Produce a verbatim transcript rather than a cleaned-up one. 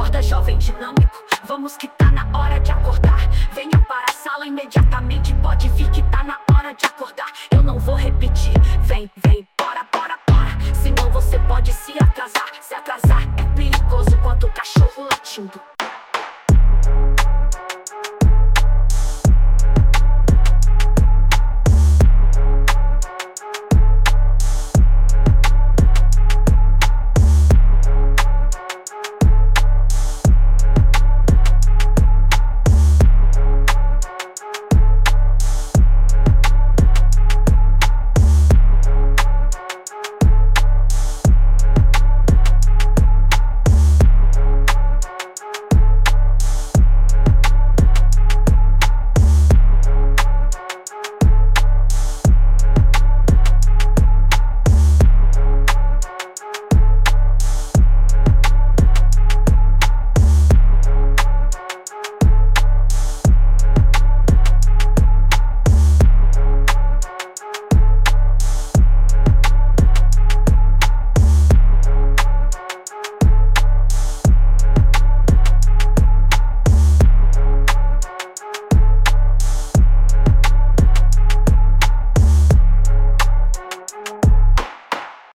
Acorda, jovem dinâmico, vamos que tá na hora de acordar. Venha para a sala imediatamente, pode vir que tá na hora de acordar. Eu não vou repetir, vem, vem, bora, bora, bora. Senão você pode se atrasar. Se atrasar é perigoso quanto o cachorro latindo.